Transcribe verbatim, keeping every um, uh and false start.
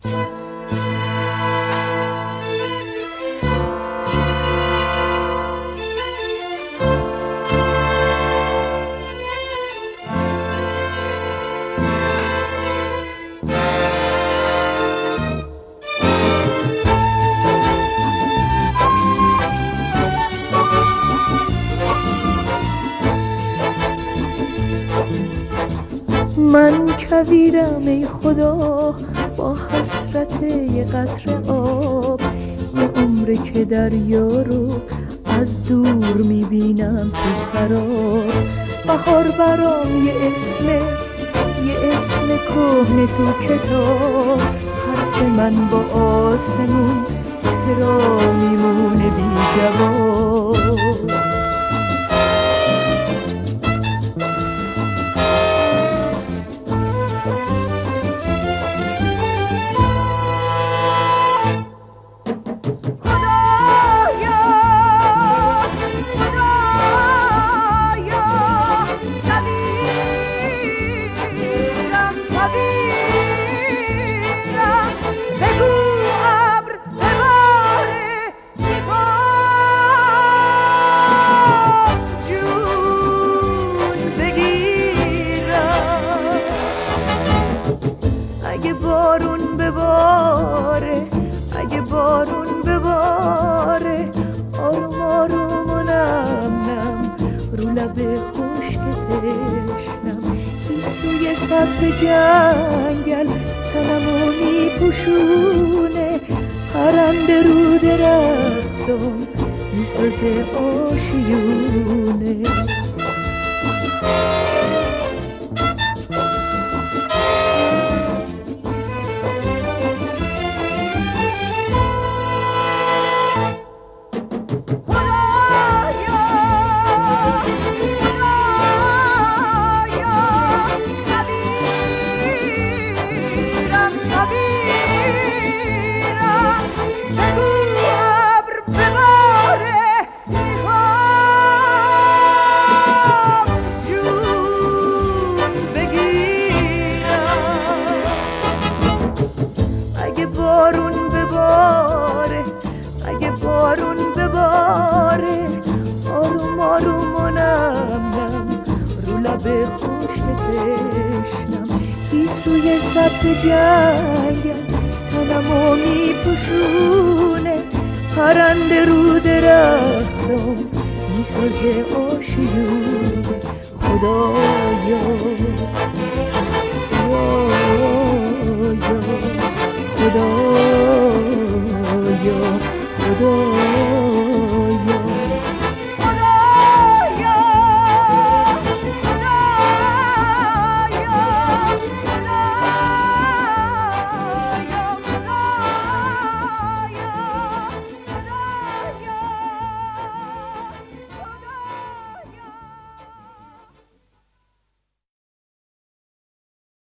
من کویرم ای خدا با حسرت یه قطره آب، یه عمره که دریا رو از دور میبینم تو سراب. بهار برام یه اسمه، یه اسم کهنه تو کتاب. حرف من با آسمون چرا میمونه بی جواب؟ اگه بارون بباره، اگه بارون بباره، آروم آروم و نم نم رو لب خشک تشنم. گیسوی سبز جنگل تنمو میپوشونه، پرنده رو درختم میسازه آشیونه. اگه بارون بباره، اگه بارون بباره، آروم آروم و نم نم رو لب خشک تشنم. گیسوی سبز جنگل تنمو میپوشونه، پرنده رو درختم میسازه آشیونه. خدایا خدایا خدایا خدایا